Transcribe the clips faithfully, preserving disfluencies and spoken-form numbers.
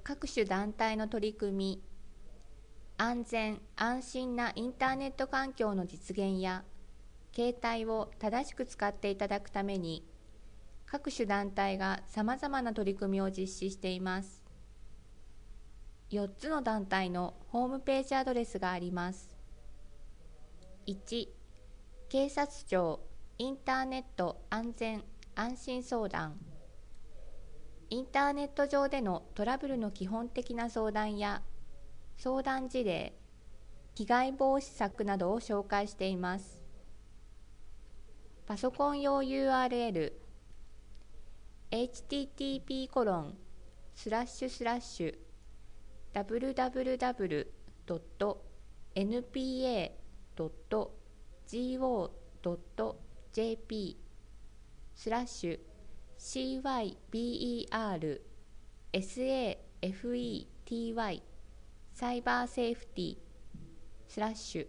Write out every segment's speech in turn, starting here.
各種団体の取り組み、安全・安心なインターネット環境の実現や、携帯を正しく使っていただくために、各種団体がさまざまな取り組みを実施しています。よっつの団体のホームページアドレスがあります。いち、警察庁インターネット安全・安心相談。インターネット上でのトラブルの基本的な相談や相談事例、被害防止策などを紹介しています。パソコン用 ユーアールエル エイチティーティーピーコロンスラッシュスラッシュダブリュダブリュダブリュドットエヌピーエードットジーオードットジェーピー スラッシュ シーワイビーイーアールエスエーエフイーティーワイ サイバーセーフティースラッシ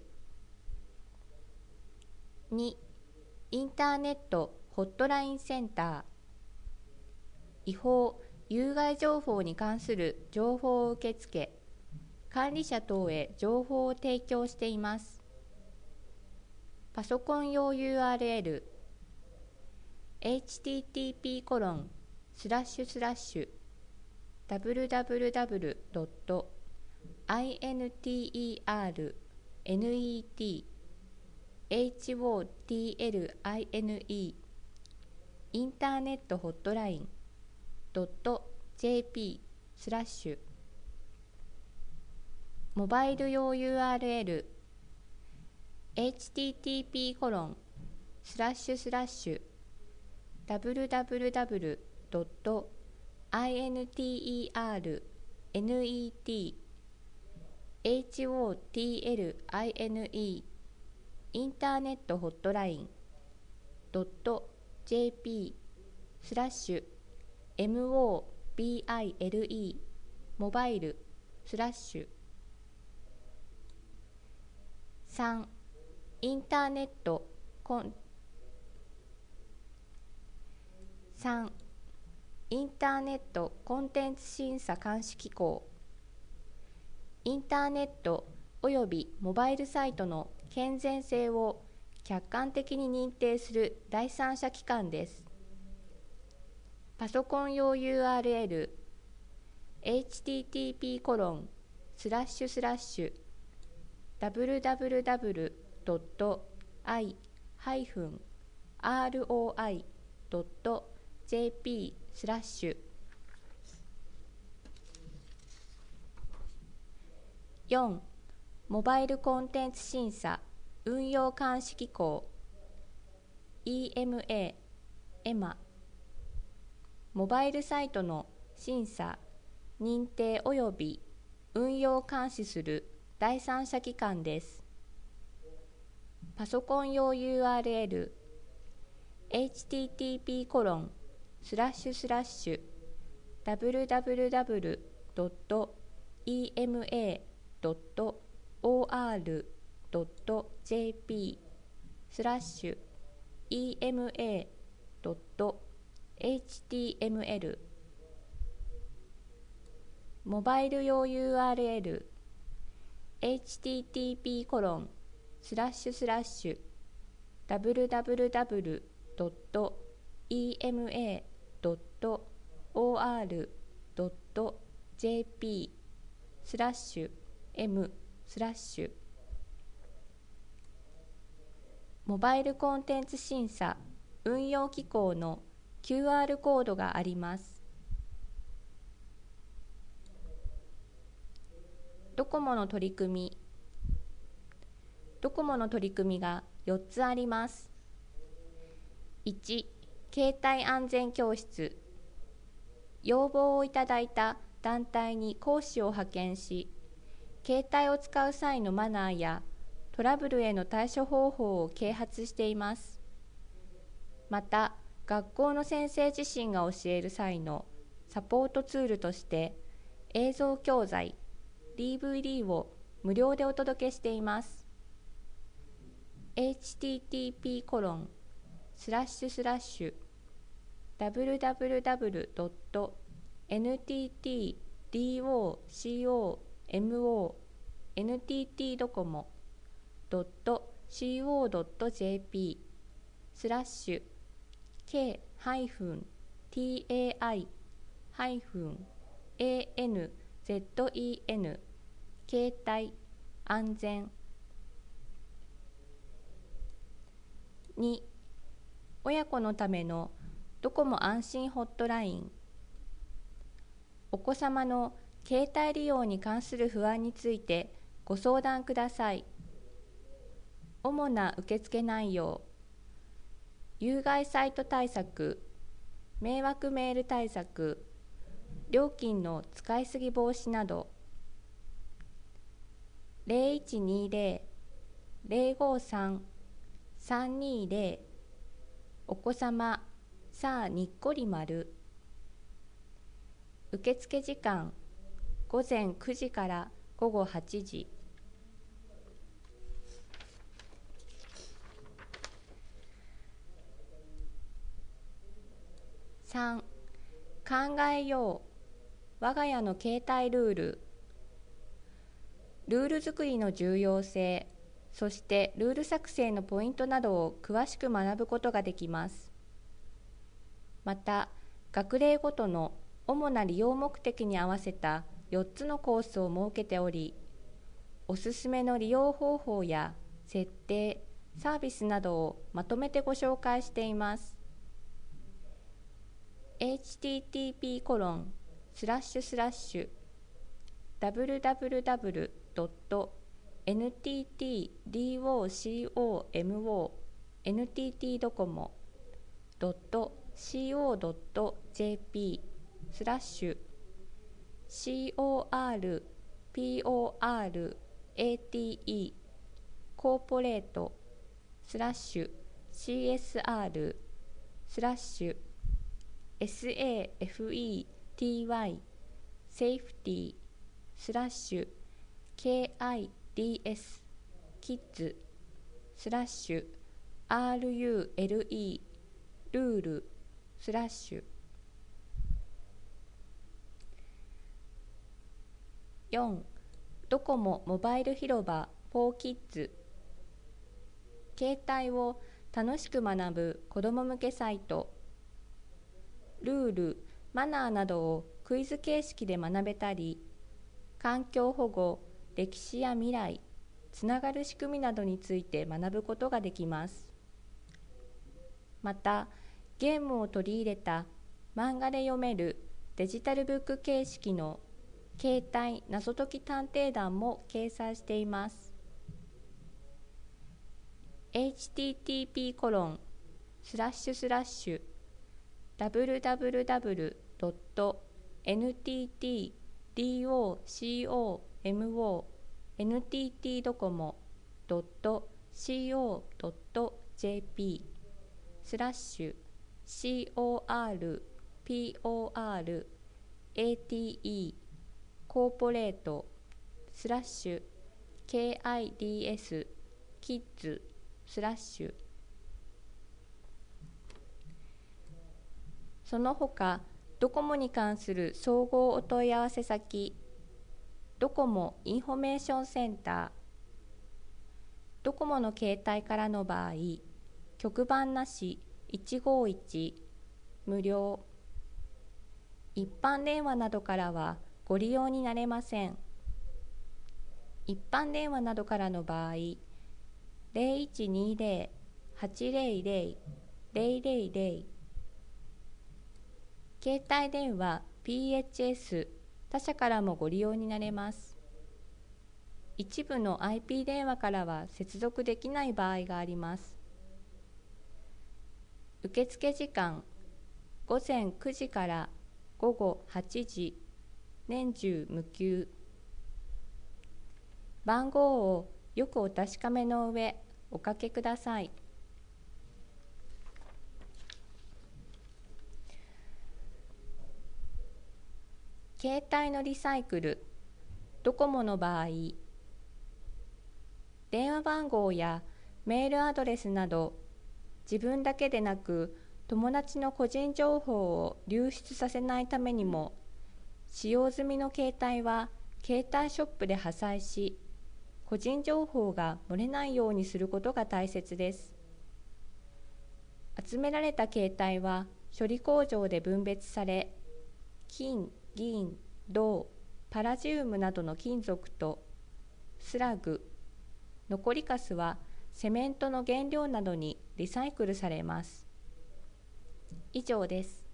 ュにインターネットホットラインセンター。違法・有害情報に関する情報を受け付け、管理者等へ情報を提供しています。パソコン用 ユーアールエル エイチティーティーピーコロンスラッシュスラッシュダブリュダブリュダブリュドットインターネットホットラインインターネットホットラインドット ジェーピー スラッシュモバイル用 ユーアールエル エイチティーティーピーコロンスラッシュスラッシュダブリュダブリュダブリュドットインターネットホットラインインターネットホットラインドット ジェーピー スラッシュ モバイルモバイルスラッシュさんインターネットコンさんインターネットコンテンツ審査監視機構。インターネットおよびモバイルサイトの健全性を客観的に認定する第三者機関です。パソコン用 ユーアールエル エイチティーティーピーコロンスラッシュスラッシュダブリュダブリュダブリュドットアイハイフンアールオーアイドットジェーピー スラッシュよんモバイルコンテンツ審査運用監視機構 イーエムエー エマモバイルサイトの審査認定及び運用監視する第三者機関です。パソコン用 ユーアールエル エイチティーティーピーコロンスラッシュスラッシュダブリュダブリュダブリュドットイーエムエードットオーアールドットジェーピー スラッシュ イーエムエードットエイチティーエムエル モバイル用 ユーアールエル エイチティーティーピーコロンスラッシュスラッシュダブリュダブリュダブリュドットイーエムエードットオーアールドットジェーピー スラッシュ M スラッシュモバイルコンテンツ審査運用機構の キューアール コードがあります。ドコモの取り組みドコモの取り組みがよっつあります。いち携帯安全教室。要望をいただいた団体に講師を派遣し、携帯を使う際のマナーやトラブルへの対処方法を啓発しています。また、学校の先生自身が教える際のサポートツールとして、映像教材、ディーブイディー を無料でお届けしています。エイチティーティーピーコロンスラッシュスラッシュダブリュダブリュダブリュドットエヌティーティーデディーオーシーオーエムオーエヌティーティー ドコモ ドット シーオー ドット ジェーピー スラッシュ ケー ハイフン ティーエーアイ ハイフン エーエヌゼットイーエヌ 携帯安全。に親子のためのドコモ安心ホットライン。お子様の携帯利用に関する不安についてご相談ください。主な受付内容、有害サイト対策、迷惑メール対策、料金の使いすぎ防止など。ゼロいちにゼロ ゼロごさん さんにゼロお子様さあにっこり丸。受付時間ごぜんくじからごごはちじ。さん、考えよう我が家の携帯ルール。ルール作りの重要性、そしてルール作成のポイントなどを詳しく学ぶことができます。また、学齢ごとの主な利用目的に合わせたよっつのコースを設けており、おすすめの利用方法や設定、サービスなどをまとめてご紹介しています。エイチティーティーピーコロンスラッシュスラッシュダブリュダブリュダブリュドットエヌティーティーディーオーシーオーエムオーエヌティーティー ドコモ ドット シーオー ドット ジェーピー スラッシュ シーオーアール ピーオーアール エーティーイー コーポレートスラッシュ シーエスアール スラッシュ エスエーエフイーティーワイ セーフティースラッシュ ケーアイディーエス キッズスラッシュ アールユーエルイー ルールスラッシュよんドコモモバイル広場フォーキッズ。携帯を楽しく学ぶ子ども向けサイト。ルール、マナーなどをクイズ形式で学べたり、環境保護、歴史や未来、つながる仕組みなどについて学ぶことができます。また、ゲームを取り入れた漫画で読めるデジタルブック形式の携帯謎解き探偵団も掲載しています。エイチティーティーピーコロンスラッシュスラッシュダブリュダブリュダブリュドットエヌティーティーディーオーシーオーエムオーエヌティーティー ドコモ ドット シーオー ドット ジェーピー スラッシュ シーオーアール ピーオーアール エーティーイー コーポレートスラッシュ ケーアイディーエス キッズスラッシュ。その他、ドコモに関する総合お問い合わせ先、ドコモインフォメーションセンター。ドコモの携帯からの場合、局番なしいちごいち無料。一般電話などからはご利用になれません。一般電話などからの場合、ゼロいちにゼロ はちゼロゼロ ゼロゼロゼロ。携帯電話 ピーエイチエス 他社からもご利用になれます。一部の アイピー 電話からは接続できない場合があります。受付時間ごぜんくじからごごはちじ、年中無休。番号をよくお確かめの上おかけください。携帯のリサイクル。ドコモの場合、電話番号やメールアドレスなど自分だけでなく友達の個人情報を流出させないためにも使用済みの携帯は携帯ショップで破砕し、個人情報が漏れないようにすることが大切です。集められた携帯は処理工場で分別され、金、銀、銅、パラジウムなどの金属とスラグ、残りカスはセメントの原料などにリサイクルされます。以上です。